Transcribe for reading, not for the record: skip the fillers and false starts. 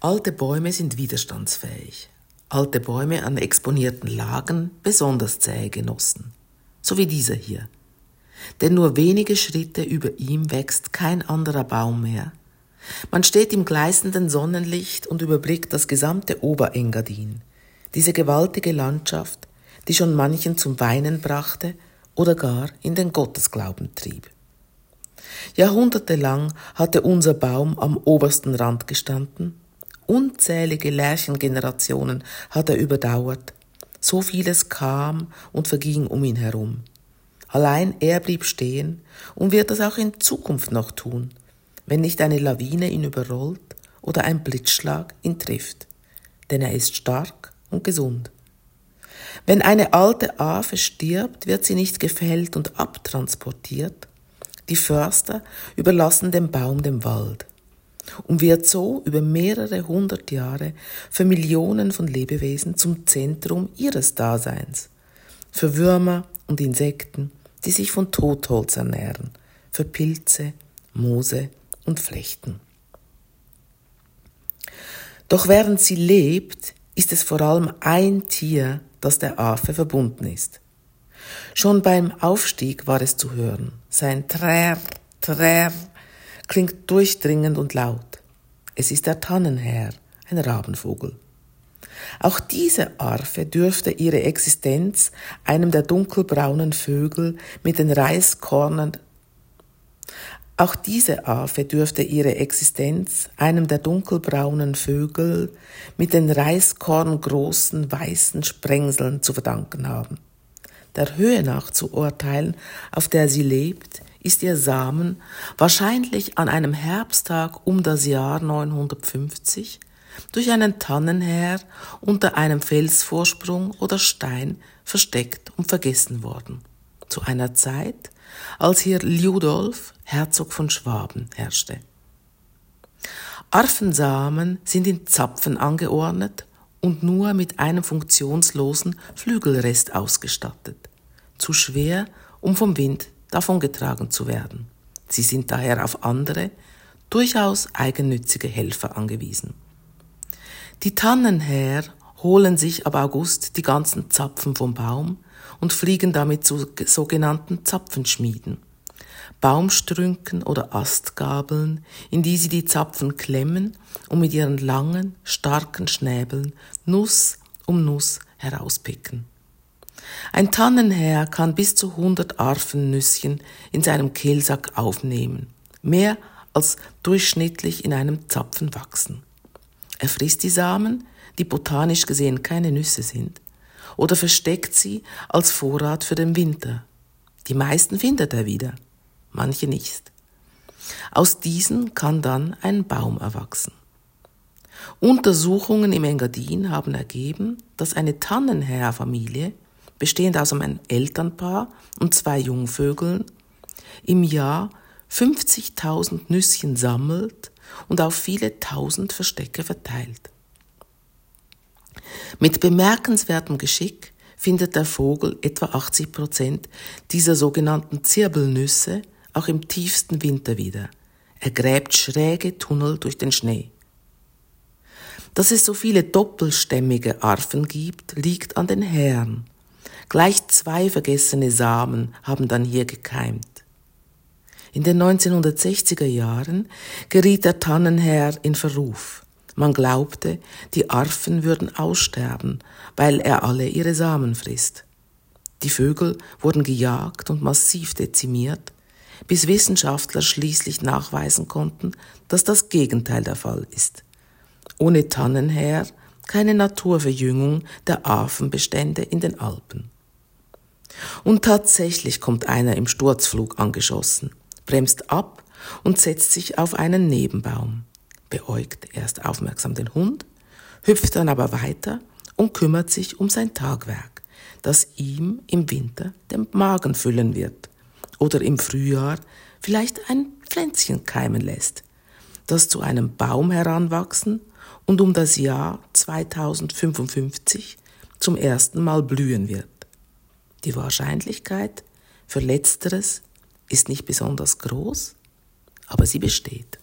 Alte Bäume sind widerstandsfähig. Alte Bäume an exponierten Lagen besonders zähe Genossen. So wie dieser hier. Denn nur wenige Schritte über ihm wächst kein anderer Baum mehr. Man steht im gleißenden Sonnenlicht und überblickt das gesamte Oberengadin, diese gewaltige Landschaft, die schon manchen zum Weinen brachte oder gar in den Gottesglauben trieb. Jahrhundertelang hatte unser Baum am obersten Rand gestanden. Unzählige Lärchengenerationen hat er überdauert. So vieles kam und verging um ihn herum. Allein er blieb stehen und wird das auch in Zukunft noch tun, wenn nicht eine Lawine ihn überrollt oder ein Blitzschlag ihn trifft. Denn er ist stark und gesund. Wenn eine alte Afe stirbt, wird sie nicht gefällt und abtransportiert. Die Förster überlassen den Baum dem Wald und wird so über mehrere hundert Jahre für Millionen von Lebewesen zum Zentrum ihres Daseins. Für Würmer und Insekten, die sich von Totholz ernähren, für Pilze, Moose und Flechten. Doch während sie lebt, ist es vor allem ein Tier, das der Afe verbunden ist. Schon beim Aufstieg war es zu hören. Sein Trärr, Trärr klingt durchdringend und laut. Es ist der Tannenhäher, ein Rabenvogel. Auch diese Arfe dürfte ihre Existenz einem der dunkelbraunen Vögel mit den Reiskornen reiskorngroßen weißen Sprengseln zu verdanken haben. Der Höhe nach zu urteilen, auf der sie lebt, ist ihr Samen wahrscheinlich an einem Herbsttag um das Jahr 950 durch einen Tannenhäher unter einem Felsvorsprung oder Stein versteckt und vergessen worden. Zu einer Zeit, als hier Liudolf, Herzog von Schwaben, herrschte. Arfensamen sind in Zapfen angeordnet und nur mit einem funktionslosen Flügelrest ausgestattet. Zu schwer, um vom Wind davongetragen zu werden. Sie sind daher auf andere, durchaus eigennützige Helfer angewiesen. Die Tannenhäher holen sich ab August die ganzen Zapfen vom Baum und fliegen damit zu sogenannten Zapfenschmieden. Baumstrünken oder Astgabeln, in die sie die Zapfen klemmen und mit ihren langen, starken Schnäbeln Nuss um Nuss herauspicken. Ein Tannenhäher kann bis zu 100 Arfennüsschen in seinem Kehlsack aufnehmen, mehr als durchschnittlich in einem Zapfen wachsen. Er frisst die Samen, die botanisch gesehen keine Nüsse sind, oder versteckt sie als Vorrat für den Winter. Die meisten findet er wieder, manche nicht. Aus diesen kann dann ein Baum erwachsen. Untersuchungen im Engadin haben ergeben, dass eine Tannenhäherfamilie, bestehend aus einem Elternpaar und 2 Jungvögeln, im Jahr 50.000 Nüsschen sammelt und auf viele tausend Verstecke verteilt. Mit bemerkenswertem Geschick findet der Vogel etwa 80% dieser sogenannten Zirbelnüsse auch im tiefsten Winter wieder. Er gräbt schräge Tunnel durch den Schnee. Dass es so viele doppelstämmige Arfen gibt, liegt an den Hähern. Gleich 2 vergessene Samen haben dann hier gekeimt. In den 1960er Jahren geriet der Tannenhäher in Verruf. Man glaubte, die Arfen würden aussterben, weil er alle ihre Samen frisst. Die Vögel wurden gejagt und massiv dezimiert, bis Wissenschaftler schließlich nachweisen konnten, dass das Gegenteil der Fall ist. Ohne Tannenhäher keine Naturverjüngung der Arfenbestände in den Alpen. Und tatsächlich kommt einer im Sturzflug angeschossen, bremst ab und setzt sich auf einen Nebenbaum, beäugt erst aufmerksam den Hund, hüpft dann aber weiter und kümmert sich um sein Tagwerk, das ihm im Winter den Magen füllen wird oder im Frühjahr vielleicht ein Pflänzchen keimen lässt, das zu einem Baum heranwachsen und um das Jahr 2055 zum ersten Mal blühen wird. Die Wahrscheinlichkeit für Letzteres ist nicht besonders groß, aber sie besteht.